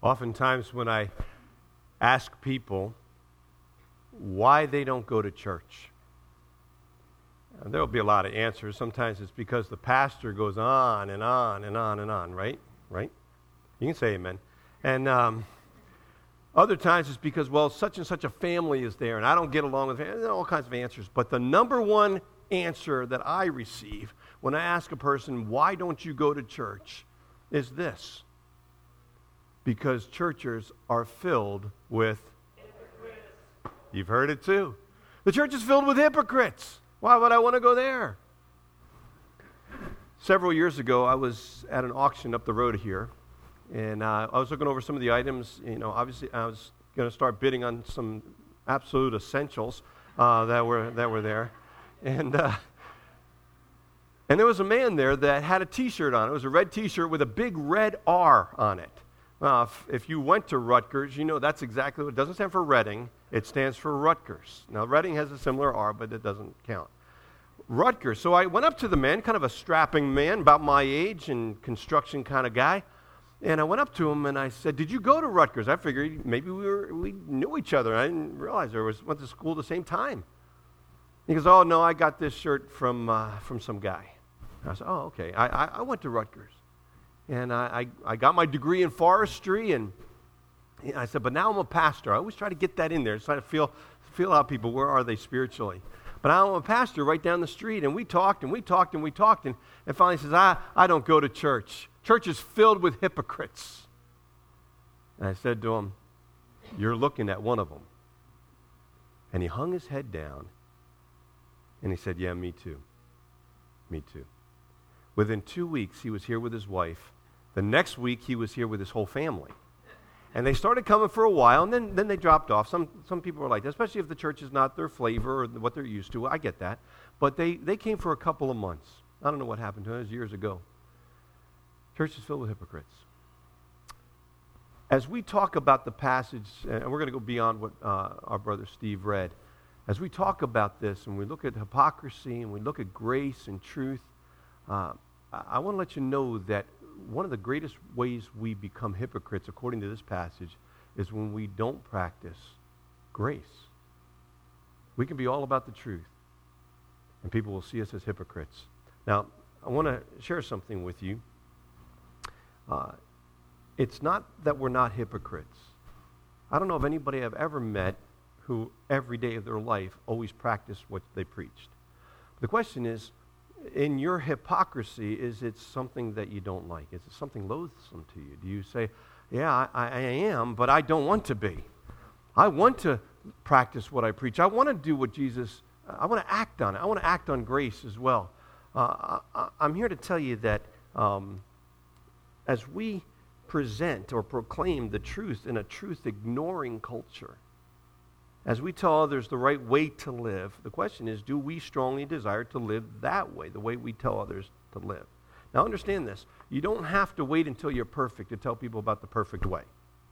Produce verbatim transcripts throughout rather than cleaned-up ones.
Oftentimes when I ask people why they don't go to church, there will be a lot of answers. Sometimes it's because the pastor goes on and on and on and on, right? Right? You can say amen. And um, other times it's because, well, such and such a family is there and I don't get along with it. All kinds of answers. But the number one answer that I receive when I ask a person, why don't you go to church, is this: because churches are filled with hypocrites. You've heard it too. The church is filled with hypocrites. Why would I want to go there? Several years ago, I was at an auction up the road here, and uh, I was looking over some of the items. You know, obviously, I was going to start bidding on some absolute essentials uh, that were that were there, and uh, and there was a man there that had a T-shirt on. It was a red T-shirt with a big red R on it. Uh, if, if you went to Rutgers, you know that's exactly what it doesn't stand for Reading. It stands for Rutgers. Now, Reading has a similar R, but it doesn't count. Rutgers. So I went up to the man, kind of a strapping man, about my age and construction kind of guy. And I went up to him and I said, "Did you go to Rutgers?" I figured maybe we were we knew each other. I didn't realize there was went to school at the same time. He goes, "Oh no, I got this shirt from uh, from some guy." I said, "Oh, okay. I, I, I went to Rutgers, and I, I I got my degree in forestry." And I said, "But now I'm a pastor." I always try to get that in there, try to feel feel out people, where are they spiritually? But now I'm a pastor right down the street, and we talked and we talked and we talked, and, and finally he says, I, I don't go to church. Church is filled with hypocrites. And I said to him, "You're looking at one of them." And he hung his head down, and he said, "Yeah, me too. Me too." Within two weeks, he was here with his wife. The next week, he was here with his whole family. And they started coming for a while, and then, then they dropped off. Some some people are like that, especially if the church is not their flavor or what they're used to. I get that. But they, they came for a couple of months. I don't know what happened to them. It was years ago. Church is filled with hypocrites. As we talk about the passage, and we're going to go beyond what uh, our brother Steve read, as we talk about this and we look at hypocrisy and we look at grace and truth, uh, I, I want to let you know that one of the greatest ways we become hypocrites, according to this passage, is when we don't practice grace. We can be all about the truth, and people will see us as hypocrites. Now, I want to share something with you. Uh, it's not that we're not hypocrites. I don't know of anybody I've ever met who every day of their life always practiced what they preached. The question is, in your hypocrisy, is it something that you don't like? Is it something loathsome to you? Do you say, yeah, I, I am, but I don't want to be. I want to practice what I preach. I want to do what Jesus, I want to act on it. I want to act on grace as well. Uh, I, I'm here to tell you that um, as we present or proclaim the truth in a truth-ignoring culture, as we tell others the right way to live, the question is, do we strongly desire to live that way, the way we tell others to live? Now understand this. You don't have to wait until you're perfect to tell people about the perfect way.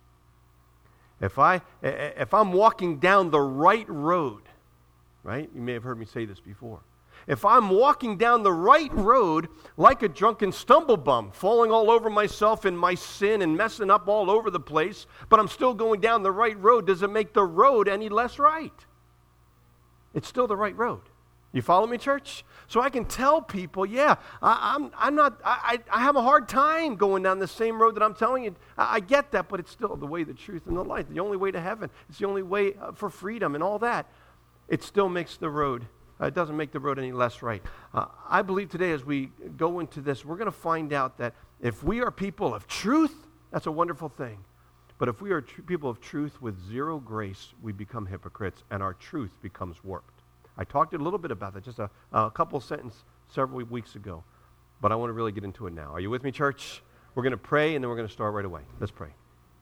If, I, if I'm walking down the right road, right? You may have heard me say this before. If I'm walking down the right road like a drunken stumblebum, falling all over myself in my sin and messing up all over the place, but I'm still going down the right road, does it make the road any less right? It's still the right road. You follow me, church? So I can tell people, yeah, I, I'm, I'm not, I, I have a hard time going down the same road that I'm telling you. I, I get that, but it's still the way, the truth, and the light. The only way to heaven. It's the only way for freedom and all that. It still makes the road Uh, it doesn't make the road any less right. Uh, I believe today as we go into this, we're going to find out that if we are people of truth, that's a wonderful thing. But if we are tr- people of truth with zero grace, we become hypocrites and our truth becomes warped. I talked a little bit about that, just a, a couple of sentences several weeks ago. But I want to really get into it now. Are you with me, church? We're going to pray and then we're going to start right away. Let's pray.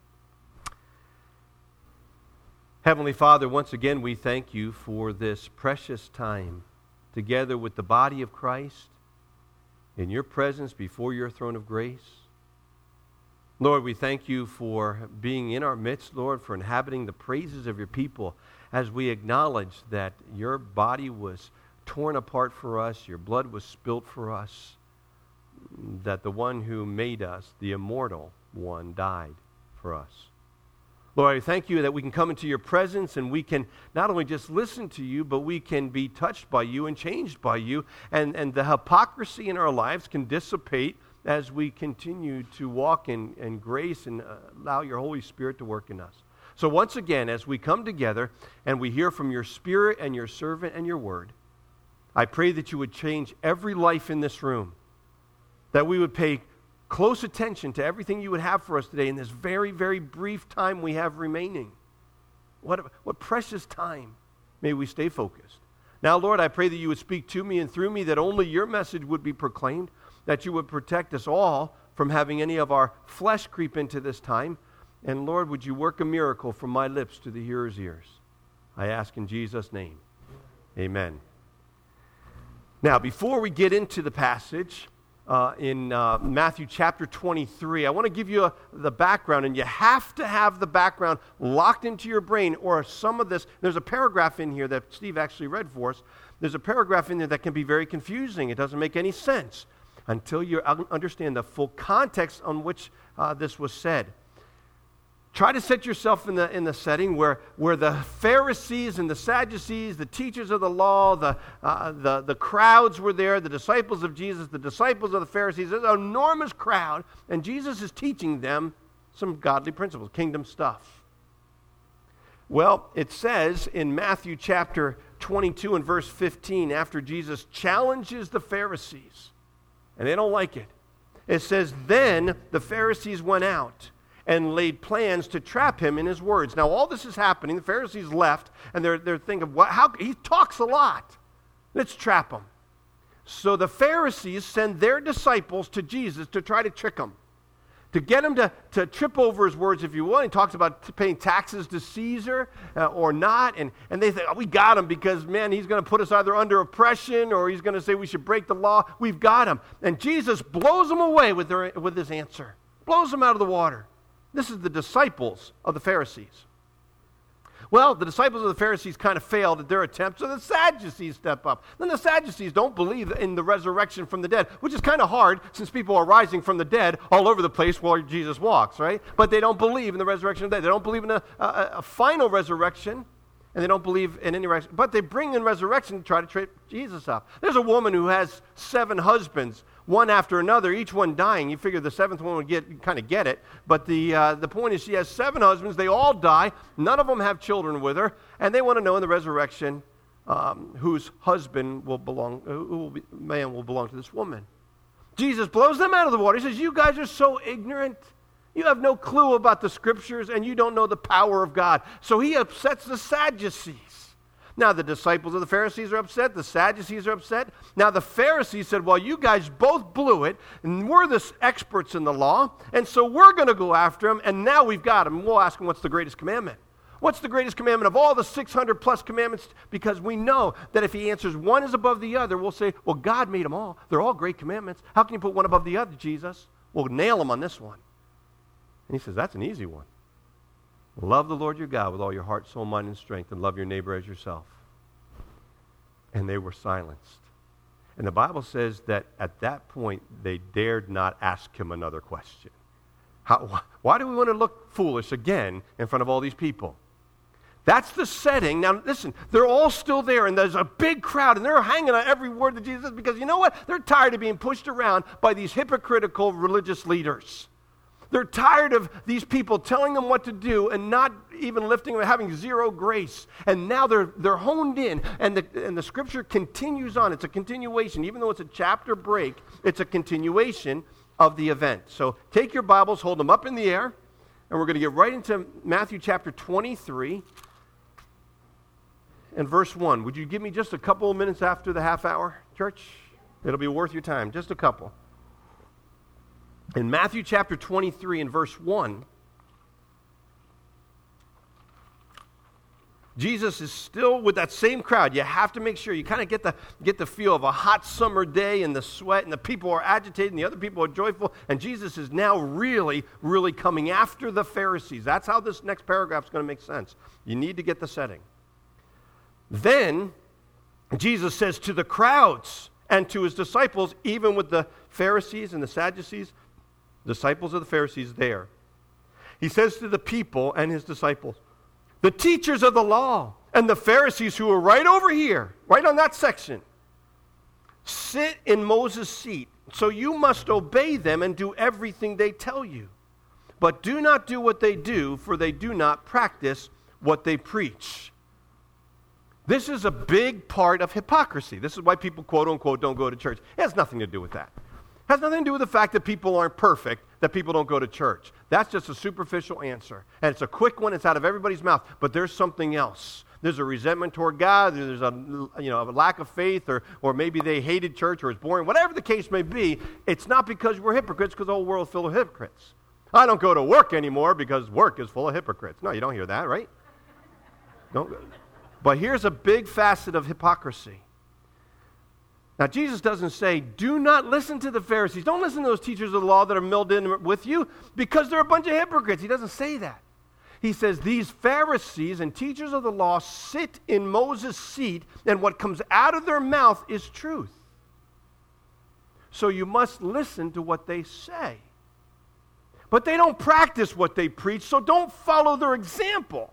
Heavenly Father, once again, we thank you for this precious time together with the body of Christ in your presence before your throne of grace. Lord, we thank you for being in our midst, Lord, for inhabiting the praises of your people as we acknowledge that your body was torn apart for us, your blood was spilt for us, that the one who made us, the immortal one, died for us. Lord, I thank you that we can come into your presence and we can not only just listen to you, but we can be touched by you and changed by you. And, and the hypocrisy in our lives can dissipate as we continue to walk in, in grace and uh, allow your Holy Spirit to work in us. So once again, as we come together and we hear from your Spirit and your servant and your word, I pray that you would change every life in this room, that we would pay close attention to everything you would have for us today in this very, very brief time we have remaining. What, what precious time. May we stay focused. Now, Lord, I pray that you would speak to me and through me, that only your message would be proclaimed, that you would protect us all from having any of our flesh creep into this time. And Lord, would you work a miracle from my lips to the hearer's ears? I ask in Jesus' name. Amen. Now, before we get into the passage, Uh, in uh, Matthew chapter twenty-three. I want to give you a, the background, and you have to have the background locked into your brain, or some of this, there's a paragraph in here that Steve actually read for us. There's a paragraph in there that can be very confusing. It doesn't make any sense until you understand the full context on which uh, this was said. Try to set yourself in the in the setting where, where the Pharisees and the Sadducees, the teachers of the law, the, uh, the, the crowds were there, the disciples of Jesus, the disciples of the Pharisees. There's an enormous crowd, and Jesus is teaching them some godly principles, kingdom stuff. Well, it says in Matthew chapter twenty-two and verse fifteen, after Jesus challenges the Pharisees, and they don't like it, it says, "Then the Pharisees went out and laid plans to trap him in his words." Now, all this is happening. The Pharisees left, and they're, they're thinking, what, how, he talks a lot. Let's trap him. So the Pharisees send their disciples to Jesus to try to trick him, to get him to, to trip over his words, if you will. He talks about paying taxes to Caesar uh, or not, and, and they think, oh, we got him because, man, he's going to put us either under oppression or he's going to say we should break the law. We've got him. And Jesus blows them away with, their, with his answer, blows them out of the water. This is the disciples of the Pharisees. Well, the disciples of the Pharisees kind of failed at their attempt, so the Sadducees step up. Then the Sadducees don't believe in the resurrection from the dead, which is kind of hard since people are rising from the dead all over the place while Jesus walks, right? But they don't believe in the resurrection of the dead. They don't believe in a, a, a final resurrection, and they don't believe in any resurrection. But they bring in resurrection to try to trip Jesus up. There's a woman who has seven husbands, one after another, each one dying. You figure the seventh one would get kind of get it. But the uh, the point is she has seven husbands. They all die. None of them have children with her. And they want to know in the resurrection um, whose husband will belong, who will be, man will belong to this woman. Jesus blows them out of the water. He says, you guys are so ignorant. You have no clue about the scriptures, and you don't know the power of God. So he upsets the Sadducees. Now, the disciples of the Pharisees are upset. The Sadducees are upset. Now, the Pharisees said, well, you guys both blew it, and we're the experts in the law, and so we're going to go after him, and now we've got him. We'll ask him, what's the greatest commandment? What's the greatest commandment of all the six hundred plus commandments? Because we know that if he answers one is above the other, we'll say, well, God made them all. They're all great commandments. How can you put one above the other, Jesus? We'll nail him on this one. And he says, that's an easy one. Love the Lord your God with all your heart, soul, mind, and strength, and love your neighbor as yourself. And they were silenced. And the Bible says that at that point, they dared not ask him another question. How, why do we want to look foolish again in front of all these people? That's the setting. Now, listen, they're all still there, and there's a big crowd, and they're hanging on every word that Jesus says, because you know what? They're tired of being pushed around by these hypocritical religious leaders. They're tired of these people telling them what to do and not even lifting them, having zero grace. And now they're they're honed in, and the, and the scripture continues on. It's a continuation. Even though it's a chapter break, it's a continuation of the event. So take your Bibles, hold them up in the air, and we're going to get right into Matthew chapter twenty-three and verse one. Would you give me just a couple of minutes after the half hour, church? It'll be worth your time, just a couple. In Matthew chapter twenty-three and verse one, Jesus is still with that same crowd. You have to make sure you kind of get the get the feel of a hot summer day and the sweat, and the people are agitated and the other people are joyful, and Jesus is now really, really coming after the Pharisees. That's how this next paragraph is going to make sense. You need to get the setting. Then Jesus says to the crowds and to his disciples, even with the Pharisees and the Sadducees, disciples of the Pharisees there, He says to the people and his disciples, the teachers of the law and the Pharisees who are right over here, right on that section, sit in Moses' seat. So you must obey them and do everything they tell you. But do not do what they do, for they do not practice what they preach. This is a big part of hypocrisy. This is why people, quote unquote, don't go to church. It has nothing to do with that. It has nothing to do with the fact that people aren't perfect, that people don't go to church. That's just a superficial answer. And it's a quick one. It's out of everybody's mouth. But there's something else. There's a resentment toward God. There's a, you know, a lack of faith, or, or maybe they hated church or it's boring. Whatever the case may be, it's not because we're hypocrites, because the whole world's full of hypocrites. I don't go to work anymore because work is full of hypocrites. No, you don't hear that, right? Don't. But here's a big facet of hypocrisy. Now, Jesus doesn't say, do not listen to the Pharisees. Don't listen to those teachers of the law that are milled in with you, because they're a bunch of hypocrites. He doesn't say that. He says, these Pharisees and teachers of the law sit in Moses' seat, and what comes out of their mouth is truth. So you must listen to what they say. But they don't practice what they preach, so don't follow their example.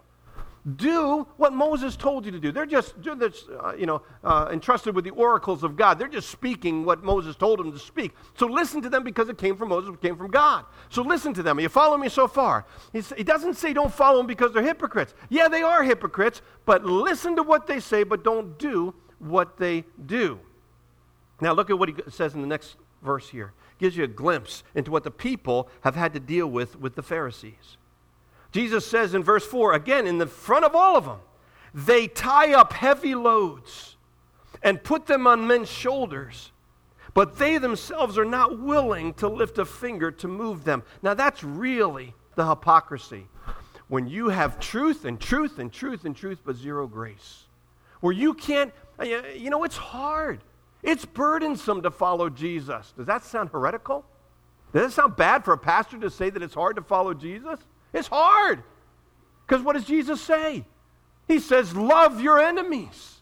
Do what Moses told you to do. They're just, they're just uh, you know, uh, entrusted with the oracles of God. They're just speaking what Moses told them to speak. So listen to them, because it came from Moses, it came from God. So listen to them. Are you following me so far? He's, he doesn't say don't follow them because they're hypocrites. Yeah, they are hypocrites, but listen to what they say, but don't do what they do. Now look at what he says in the next verse here. Gives you a glimpse into what the people have had to deal with with the Pharisees. Jesus says in verse four, again, in the front of all of them, they tie up heavy loads and put them on men's shoulders, but they themselves are not willing to lift a finger to move them. Now that's really the hypocrisy. When you have truth and truth and truth and truth, but zero grace. Where you can't, you know, it's hard. It's burdensome to follow Jesus. Does that sound heretical? Does it sound bad for a pastor to say that it's hard to follow Jesus? It's hard. Because what does Jesus say? He says, love your enemies.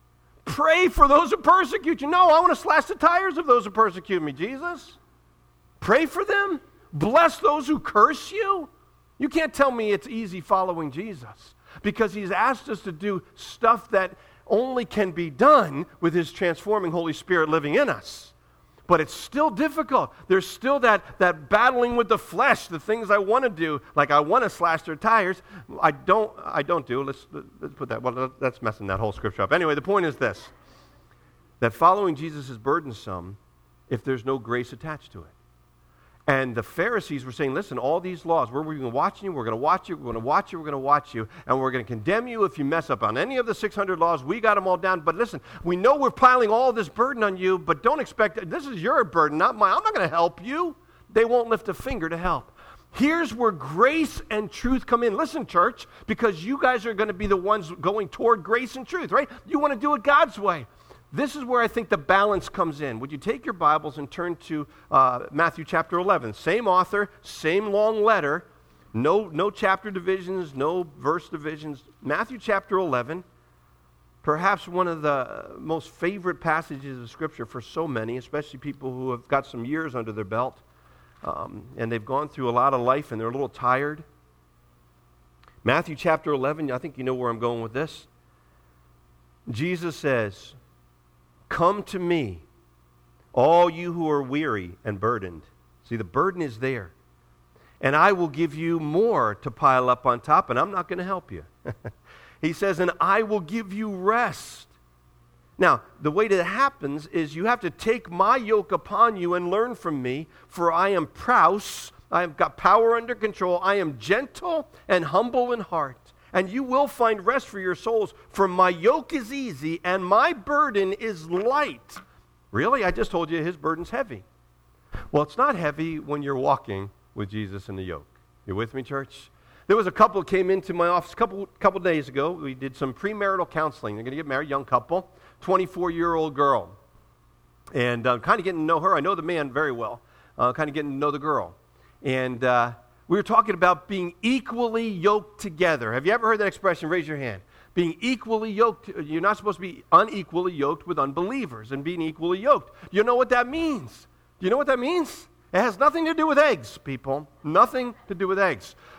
Pray for those who persecute you. No, I want to slash the tires of those who persecute me, Jesus. Pray for them. Bless those who curse you. You can't tell me it's easy following Jesus, because he's asked us to do stuff that only can be done with his transforming Holy Spirit living in us. But it's still difficult. There's still that, that battling with the flesh, the things I want to do, like I want to slash their tires. I don't I don't do. Let's, let's put that, well, that's messing that whole scripture up. Anyway, the point is this, that following Jesus is burdensome if there's no grace attached to it. And the Pharisees were saying, listen, all these laws, we're, we're going to watch you, we're going to watch you, we're going to watch you, we're going to watch you, and we're going to condemn you if you mess up on any of the six hundred laws. We got them all down. But listen, we know we're piling all this burden on you, but don't expect, this is your burden, not mine. I'm not going to help you. They won't lift a finger to help. Here's where grace and truth come in. Listen, church, because you guys are going to be the ones going toward grace and truth, right? You want to do it God's way. This is where I think the balance comes in. Would you take your Bibles and turn to uh, Matthew chapter eleven? Same author, same long letter, no, no chapter divisions, no verse divisions. Matthew chapter eleven, perhaps one of the most favorite passages of Scripture for so many, especially people who have got some years under their belt, um, and they've gone through a lot of life and they're a little tired. Matthew chapter eleven, I think you know where I'm going with this. Jesus says, come to me, all you who are weary and burdened. See, the burden is there. And I will give you more to pile up on top, and I'm not going to help you. He says, and I will give you rest. Now, the way that happens is you have to take my yoke upon you and learn from me, for I am praus, I have got power under control, I am gentle and humble in heart. And you will find rest for your souls, for my yoke is easy and my burden is light. Really? I just told you his burden's heavy. Well, it's not heavy when you're walking with Jesus in the yoke. You with me, church? There was a couple that came into my office a couple, couple days ago. We did some premarital counseling. They're going to get married, young couple, twenty-four-year-old girl. And I'm uh, kind of getting to know her. I know the man very well. Uh, kind of getting to know the girl. And uh, we were talking about being equally yoked together. Have you ever heard that expression? Raise your hand. Being equally yoked. You're not supposed to be unequally yoked with unbelievers and being equally yoked. You know what that means? Do you know what that means? It has nothing to do with eggs, people. Nothing to do with eggs.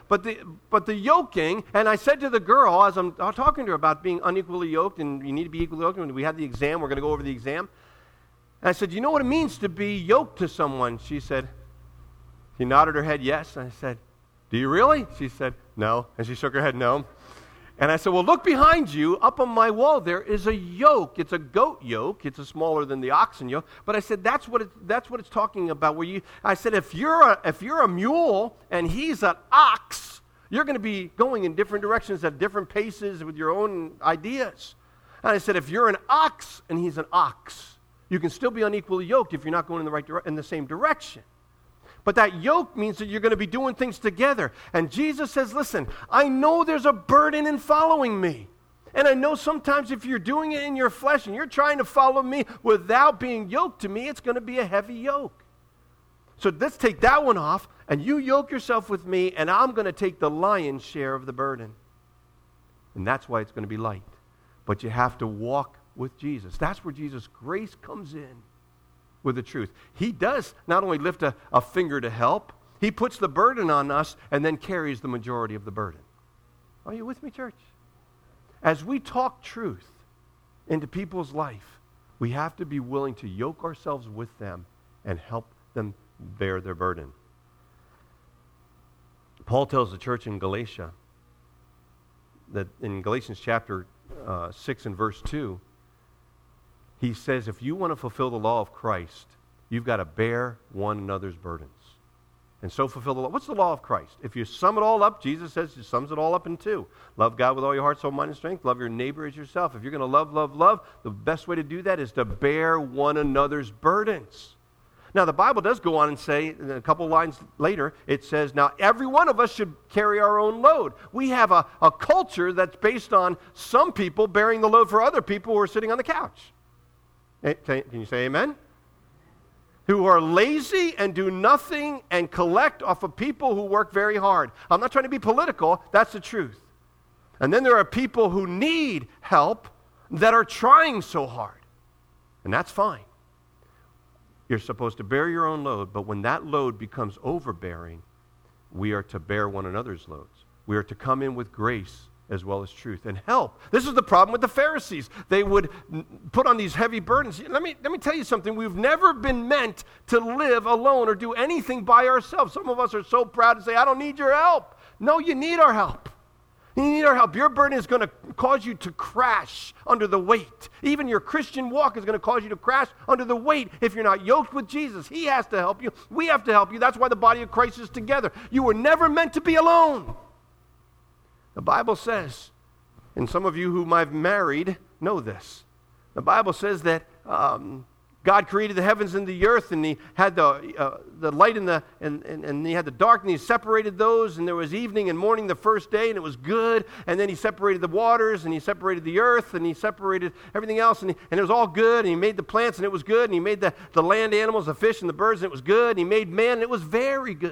but the but the yoking, and I said to the girl, as I'm talking to her about being unequally yoked, and you need to be equally yoked, and we had the exam, we're going to go over the exam. And I said, you know what it means to be yoked to someone? She said, she nodded her head yes. And I said, do you really? She said, no. And she shook her head no. And I said, well, look behind you. Up on my wall there is a yoke. It's a goat yoke. It's a smaller than the oxen yoke. But I said, that's what it, that's what it's talking about. Where you, I said, if you're a, if you're a mule and he's an ox, you're going to be going in different directions at different paces with your own ideas. And I said, if you're an ox and he's an ox, you can still be unequally yoked if you're not going in the right dire- in the same direction. But that yoke means that you're going to be doing things together. And Jesus says, listen, I know there's a burden in following me. And I know sometimes if you're doing it in your flesh and you're trying to follow me without being yoked to me, it's going to be a heavy yoke. So let's take that one off, and you yoke yourself with me, and I'm going to take the lion's share of the burden. And that's why it's going to be light. But you have to walk with Jesus. That's where Jesus' grace comes in with the truth. He does not only lift a, a finger to help, he puts the burden on us and then carries the majority of the burden. Are you with me, church? As we talk truth into people's life, we have to be willing to yoke ourselves with them and help them bear their burden. Paul tells the church in Galatia that in Galatians chapter uh, six and verse two, he says, if you want to fulfill the law of Christ, you've got to bear one another's burdens. And so fulfill the law. What's the law of Christ? If you sum it all up, Jesus says he sums it all up in two. Love God with all your heart, soul, mind, and strength. Love your neighbor as yourself. If you're going to love, love, love, the best way to do that is to bear one another's burdens. Now, the Bible does go on and say, a couple lines later, it says, now every one of us should carry our own load. We have a, a culture that's based on some people bearing the load for other people who are sitting on the couch. Can you say amen? Who are lazy and do nothing and collect off of people who work very hard. I'm not trying to be political. That's the truth. And then there are people who need help that are trying so hard. And that's fine. You're supposed to bear your own load, but when that load becomes overbearing, we are to bear one another's loads. We are to come in with grace as well as truth and help. This is the problem with the Pharisees. They would put on these heavy burdens. Let me, let me tell you something. We've never been meant to live alone or do anything by ourselves. Some of us are so proud to say, I don't need your help. No, you need our help. You need our help. Your burden is going to cause you to crash under the weight. Even your Christian walk is going to cause you to crash under the weight if you're not yoked with Jesus. He has to help you. We have to help you. That's why the body of Christ is together. You were never meant to be alone. The Bible says, and some of you whom I've married know this. The Bible says that um, God created the heavens and the earth, and he had the uh, the light and the and, and, and he had the dark, and he separated those, and there was evening and morning the first day, and it was good. And then he separated the waters, and he separated the earth, and he separated everything else, and, he, and it was all good. And he made the plants, and it was good. And he made the, the land animals, the fish, and the birds, and it was good. And he made man, and it was very good.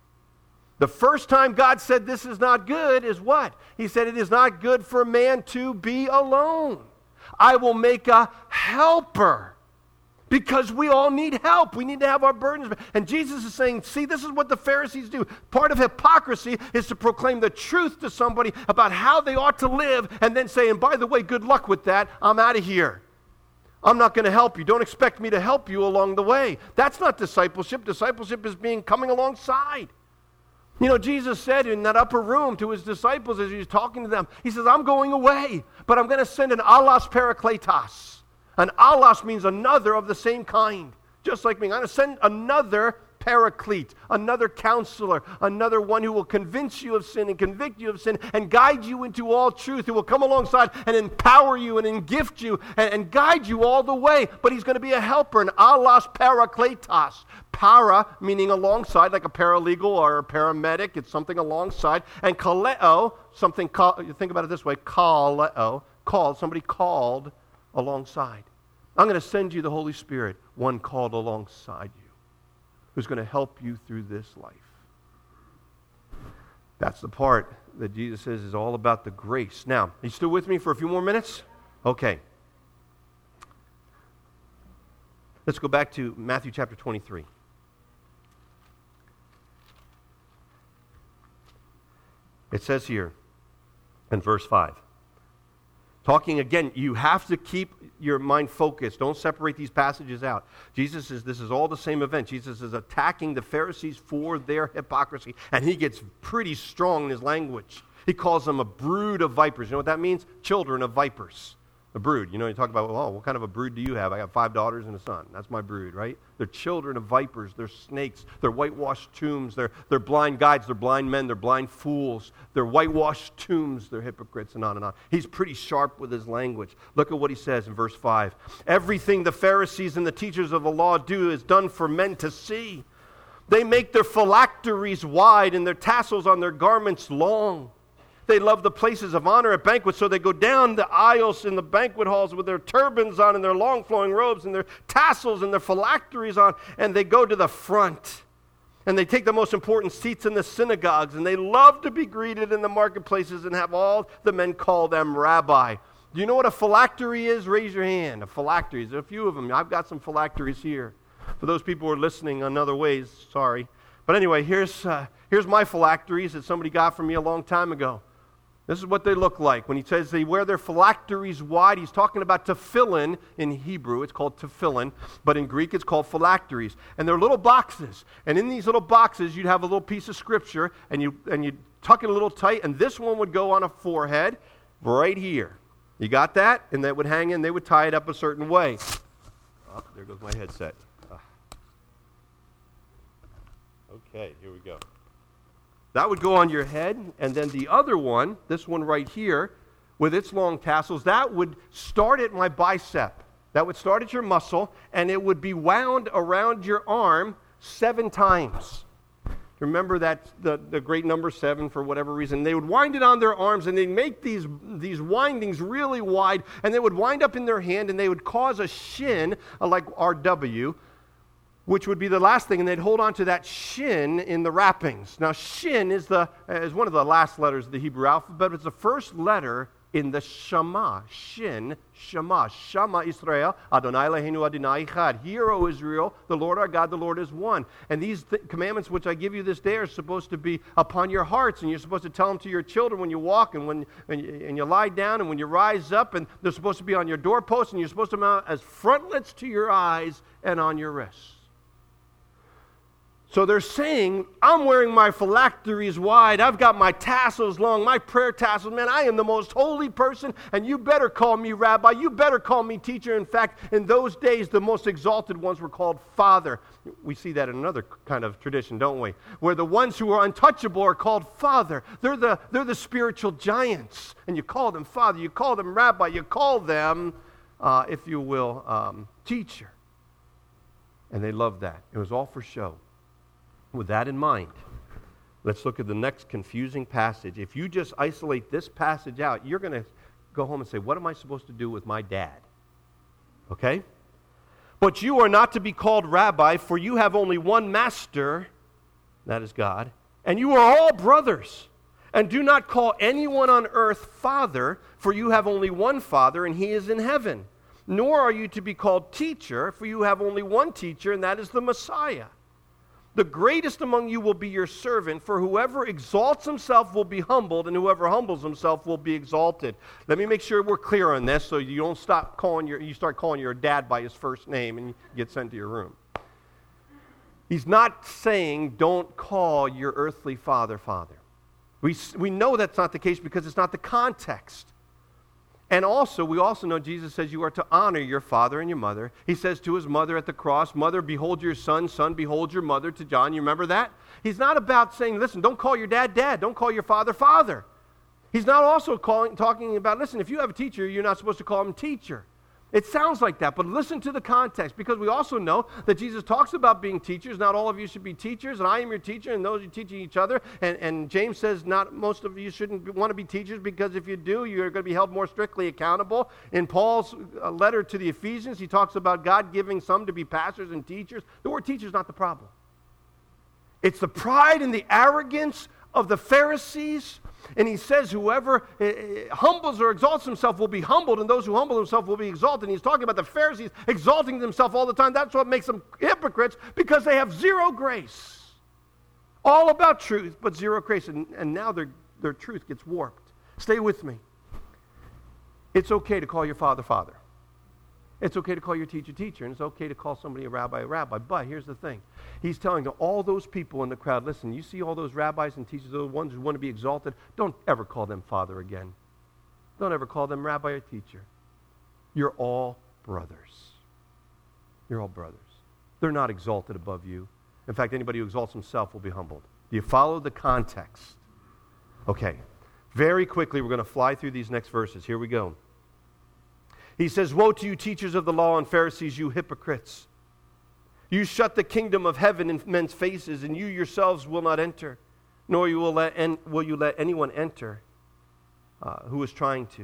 The first time God said this is not good is what? He said it is not good for man to be alone. I will make a helper. Because we all need help. We need to have our burdens. And Jesus is saying, see, this is what the Pharisees do. Part of hypocrisy is to proclaim the truth to somebody about how they ought to live and then say, and by the way, good luck with that. I'm out of here. I'm not going to help you. Don't expect me to help you along the way. That's not discipleship. Discipleship is being coming alongside. You know, Jesus said in that upper room to his disciples as he was talking to them, he says, I'm going away, but I'm going to send an allos parakletos. An allos means another of the same kind, just like me. I'm going to send another paraclete, another counselor, another one who will convince you of sin and convict you of sin and guide you into all truth, who will come alongside and empower you and gift you and, and guide you all the way. But he's going to be a helper, an allos parakletos. Para meaning alongside, like a paralegal or a paramedic. It's something alongside. And kaleo, something, call, you think about it this way, kaleo, called, somebody called alongside. I'm going to send you the Holy Spirit, one called alongside you, who's going to help you through this life. That's the part that Jesus says is all about the grace. Now, are you still with me for a few more minutes? Okay. Let's go back to Matthew chapter twenty-three. It says here in verse five, talking again, you have to keep your mind focused. Don't separate these passages out. Jesus is, this is all the same event. Jesus is attacking the Pharisees for their hypocrisy, and he gets pretty strong in his language. He calls them a brood of vipers. You know what that means? Children of vipers. A brood. You know, you talk about, oh, what kind of a brood do you have? I got five daughters and a son. That's my brood, right? They're children of vipers. They're snakes. They're whitewashed tombs. They're, they're blind guides. They're blind men. They're blind fools. They're whitewashed tombs. They're hypocrites, and on and on. He's pretty sharp with his language. Look at what he says in verse five. Everything the Pharisees and the teachers of the law do is done for men to see. They make their phylacteries wide and their tassels on their garments long. They love the places of honor at banquets, so they go down the aisles in the banquet halls with their turbans on and their long flowing robes and their tassels and their phylacteries on, and they go to the front. And they take the most important seats in the synagogues, and they love to be greeted in the marketplaces and have all the men call them rabbi. Do you know what a phylactery is? Raise your hand. A phylactery. There's a few of them. I've got some phylacteries here. For those people who are listening in other ways, sorry. But anyway, here's, uh, here's my phylacteries that somebody got from me a long time ago. This is what they look like. When he says they wear their phylacteries wide, he's talking about tefillin in Hebrew. It's called tefillin, but in Greek it's called phylacteries. And they're little boxes. And in these little boxes, you'd have a little piece of scripture, and you and you tuck it a little tight, and this one would go on a forehead right here. You got that? And that would hang in. They would tie it up a certain way. Oh, there goes my headset. Ah. Okay, here we go. That would go on your head, and then the other one, this one right here, with its long tassels, that would start at my bicep. That would start at your muscle, and it would be wound around your arm seven times. Remember that the, the great number seven for whatever reason. They would wind it on their arms, and they'd make these, these windings really wide, and they would wind up in their hand, and they would cause a shin, uh, like R W, which would be the last thing, and they'd hold on to that shin in the wrappings. Now, shin is the is one of the last letters of the Hebrew alphabet. It's the first letter in the Shema. Shin, Shema. Shema Israel, Adonai Eloheinu Adonai Echad. Hear, O Israel, the Lord our God, the Lord is one. And these th- commandments which I give you this day are supposed to be upon your hearts, and you're supposed to tell them to your children when you walk and when and you, and you lie down and when you rise up, and they're supposed to be on your doorposts, and you're supposed to mount as frontlets to your eyes and on your wrists. So they're saying, I'm wearing my phylacteries wide, I've got my tassels long, my prayer tassels, man, I am the most holy person, and you better call me rabbi, you better call me teacher. In fact, in those days, the most exalted ones were called father. We see that in another kind of tradition, don't we? Where the ones who are untouchable are called father. They're the, they're the spiritual giants, and you call them father, you call them rabbi, you call them, uh, if you will, um, teacher. And they loved that. It was all for show. With that in mind, let's look at the next confusing passage. If you just isolate this passage out, you're going to go home and say, what am I supposed to do with my dad? Okay? But you are not to be called rabbi, for you have only one master, that is God, and you are all brothers. And do not call anyone on earth father, for you have only one Father, and he is in heaven. Nor are you to be called teacher, for you have only one teacher, and that is the Messiah. The greatest among you will be your servant, for whoever exalts himself will be humbled, and whoever humbles himself will be exalted. Let me make sure we're clear on this, so you don't stop calling your, you start calling your dad by his first name and you get sent to your room. He's not saying don't call your earthly father, father. We, we know that's not the case because it's not the context. And also, we also know Jesus says you are to honor your father and your mother. He says to his mother at the cross, mother, behold your son, son, behold your mother, to John. You remember that? He's not about saying, listen, don't call your dad dad. Don't call your father father. He's not also calling, talking about, listen, if you have a teacher, you're not supposed to call him teacher. It sounds like that, but listen to the context, because we also know that Jesus talks about being teachers. Not all of you should be teachers, and I am your teacher, and those are teaching each other. And, and James says not most of you shouldn't want to be teachers, because if you do, you're going to be held more strictly accountable. In Paul's uh, letter to the Ephesians, he talks about God giving some to be pastors and teachers. The word teacher is not the problem. It's the pride and the arrogance of the Pharisees. And he says whoever uh, humbles or exalts himself will be humbled, and those who humble themselves will be exalted. And he's talking about the Pharisees exalting themselves all the time. That's what makes them hypocrites, because they have zero grace. All about truth, but zero grace. And, and now they're their truth gets warped. Stay with me. It's okay to call your father, father. It's okay to call your teacher, teacher. And it's okay to call somebody a rabbi, a rabbi. But here's the thing. He's telling to all those people in the crowd, listen, you see all those rabbis and teachers, the ones who want to be exalted, don't ever call them father again. Don't ever call them rabbi or teacher. You're all brothers. You're all brothers. They're not exalted above you. In fact, anybody who exalts himself will be humbled. Do you follow the context? Okay. Very quickly, we're going to fly through these next verses. Here we go. He says, woe to you, teachers of the law and Pharisees, you hypocrites. You shut the kingdom of heaven in men's faces, and you yourselves will not enter, nor you will, let en- will you let anyone enter uh, who is trying to.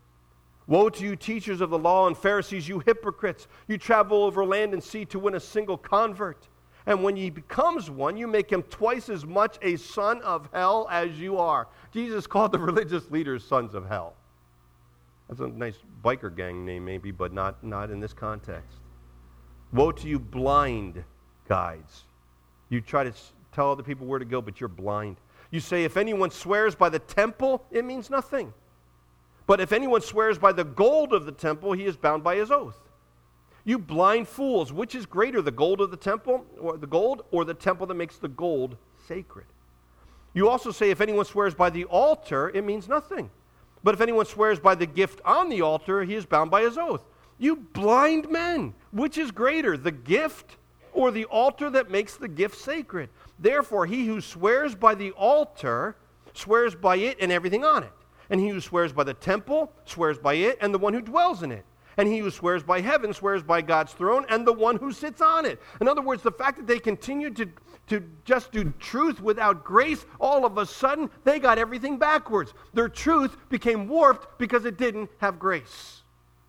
Woe to you, teachers of the law and Pharisees, you hypocrites. You travel over land and sea to win a single convert. And when he becomes one, you make him twice as much a son of hell as you are. Jesus called the religious leaders sons of hell. That's a nice biker gang name maybe, but not, not in this context. Woe to you, blind guides. You try to tell other people where to go, but you're blind. You say, if anyone swears by the temple, it means nothing. But if anyone swears by the gold of the temple, he is bound by his oath. You blind fools, which is greater, the gold of the temple, or the gold, or the temple that makes the gold sacred? You also say, if anyone swears by the altar, it means nothing. But if anyone swears by the gift on the altar, he is bound by his oath. You blind men, which is greater, the gift or the altar that makes the gift sacred? Therefore, he who swears by the altar swears by it and everything on it. And he who swears by the temple swears by it and the one who dwells in it. And he who swears by heaven swears by God's throne and the one who sits on it. In other words, the fact that they continued to, to just do truth without grace, all of a sudden, they got everything backwards. Their truth became warped because it didn't have grace.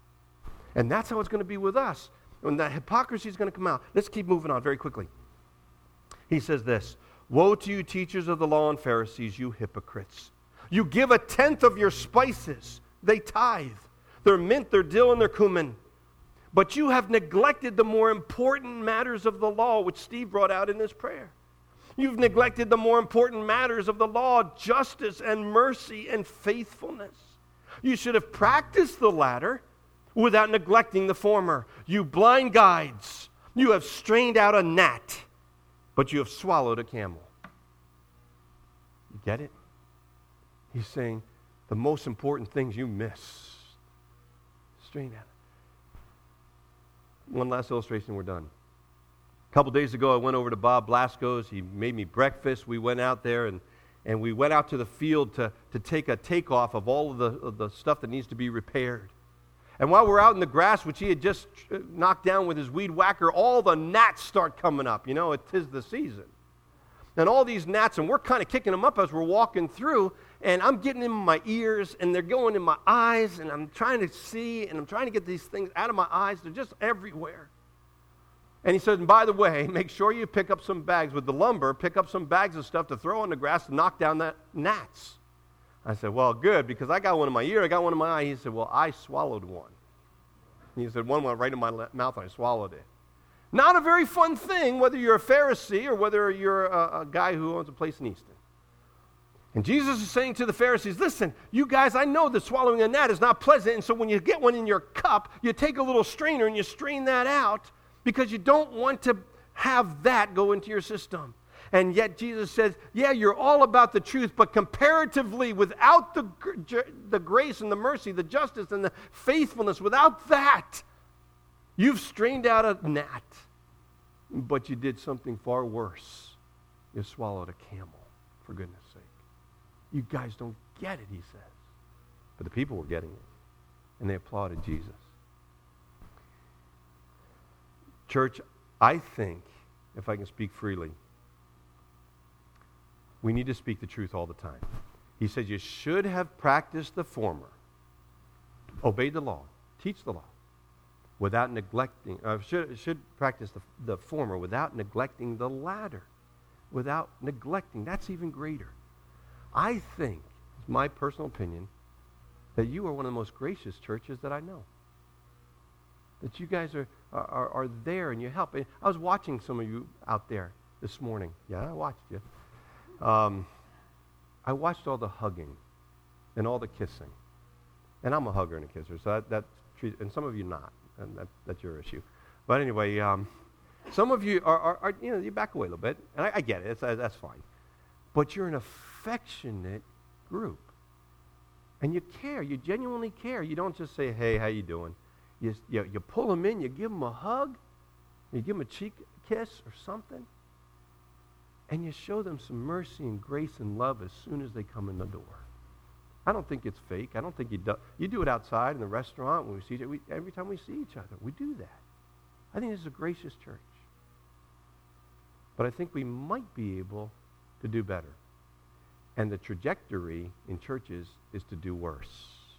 And that's how it's going to be with us. When that hypocrisy is going to come out. Let's keep moving on very quickly. He says this, woe to you, teachers of the law and Pharisees, you hypocrites. You give a tenth of your spices. They tithe. Their mint, their dill, and their cumin. But you have neglected the more important matters of the law, which Steve brought out in his prayer. You've neglected the more important matters of the law, justice and mercy and faithfulness. You should have practiced the latter without neglecting the former. You blind guides, you have strained out a gnat, but you have swallowed a camel. You get it? He's saying the most important things you miss. Strain out. One last illustration, we're done. A couple days ago, I went over to Bob Blasco's. He made me breakfast. We went out there, and, and we went out to the field to, to take a takeoff of all of the, of the stuff that needs to be repaired. And while we're out in the grass, which he had just knocked down with his weed whacker, all the gnats start coming up. You know, it is the season. And all these gnats, and we're kind of kicking them up as we're walking through, and I'm getting them in my ears, and they're going in my eyes, and I'm trying to see, and I'm trying to get these things out of my eyes. They're just everywhere. And he said, and by the way, make sure you pick up some bags with the lumber, pick up some bags of stuff to throw on the grass to knock down that gnats. I said, well, good, because I got one in my ear, I got one in my eye. He said, well, I swallowed one. And he said, one went right in my mouth, and I swallowed it. Not a very fun thing, whether you're a Pharisee or whether you're a, a guy who owns a place in Easton. And Jesus is saying to the Pharisees, listen, you guys, I know that swallowing a gnat is not pleasant, and so when you get one in your cup, you take a little strainer and you strain that out because you don't want to have that go into your system. And yet Jesus says, yeah, you're all about the truth, but comparatively, without the, the grace and the mercy, the justice and the faithfulness, without that, you've strained out a gnat, but you did something far worse. You swallowed a camel, for goodness sake. You guys don't get it, he says. But the people were getting it, and they applauded Jesus. Church, I think, if I can speak freely, we need to speak the truth all the time. He says you should have practiced the former, obeyed the law, teach the law, without neglecting, uh, should, should practice the, the former without neglecting the latter, without neglecting. That's even greater. I think, it's my personal opinion, that you are one of the most gracious churches that I know. That you guys are, are, are there and you help. I was watching some of you out there this morning. Yeah, I watched you. Um, I watched all the hugging and all the kissing. And I'm a hugger and a kisser, so that, that's treat, and some of you not, and that, that's your issue. But anyway, um, some of you are, are, are, you know, you back away a little bit, and I, I get it, it's, uh, that's fine. But you're an affectionate group. And you care, you genuinely care. You don't just say, hey, how you doing? You, you, you pull them in, you give them a hug, you give them a cheek kiss or something, and you show them some mercy and grace and love as soon as they come in the door. I don't think it's fake. I don't think you do. You do it outside in the restaurant when we see each other. We, every time we see each other, we do that. I think this is a gracious church. But I think we might be able to do better. And the trajectory in churches is to do worse.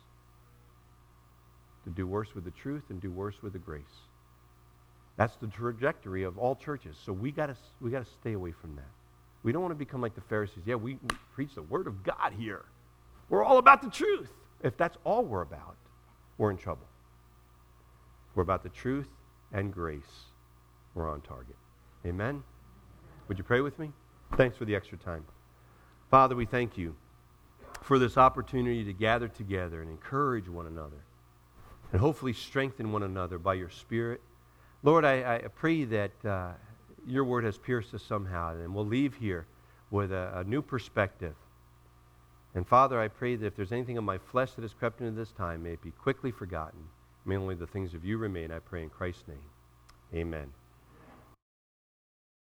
To do worse with the truth and do worse with the grace. That's the trajectory of all churches. So we got to we got to stay away from that. We don't want to become like the Pharisees. Yeah, we, we preach the word of God here. We're all about the truth. If that's all we're about, we're in trouble. We're about the truth and grace. We're on target. Amen? Would you pray with me? Thanks for the extra time. Father, we thank you for this opportunity to gather together and encourage one another and hopefully strengthen one another by your Spirit. Lord, I, I pray that uh, your word has pierced us somehow, and we'll leave here with a, a new perspective. And Father, I pray that if there's anything in my flesh that has crept into this time, may it be quickly forgotten. May only the things of you remain, I pray in Christ's name. Amen.